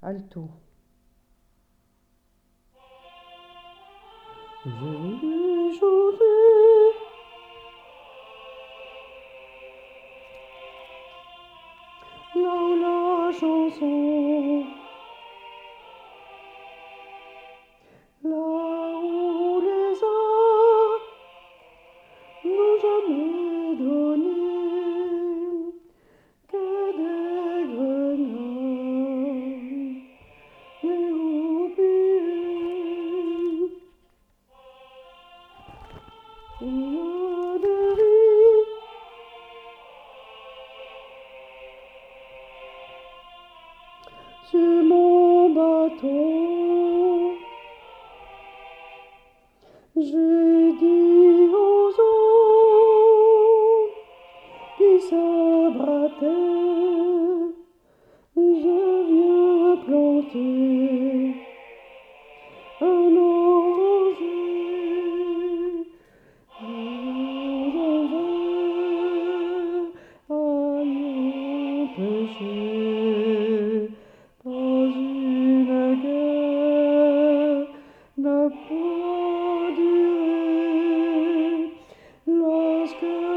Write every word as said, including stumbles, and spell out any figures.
alto. J'ai voulu chanter là où la chanson, là où les arts n'ont jamais donné que des grenades et oubliés. Il y a des vies sur mon bateau. J'ai dit aux eaux qui s'abattaient, je viens planter un oranger. Je vais à empêcher, pas une guerre n'a pas duré lorsque